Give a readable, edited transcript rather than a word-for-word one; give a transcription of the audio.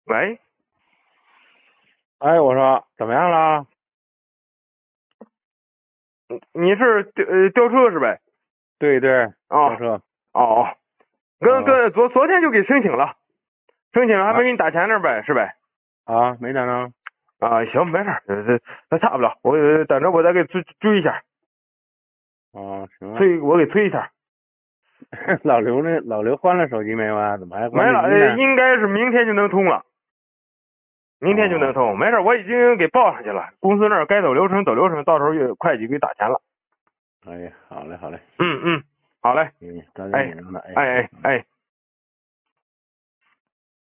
喂， 哎，我说怎么样了？ 你是吊车是呗？ 对对， 哦吊车。 哦， 啊昨天就给申请了，申请了还没啊给你打钱呢呗，是呗？ 啊，没等着。 啊，行，没事，这差不了，我等着我再给追一下， 哦，行啊。 我给催一下。 老刘换了手机没有啊？怎么还没了， 关着机呢？ 应该是明天就能通了，明天就能哦， 通，没事，我已经给报上去了，公司那儿该走流程走流程，到时候会计给打钱了。 哎，好嘞好嘞。 嗯，好嘞， 抓紧哎紧张的，哎。 哎哎哎。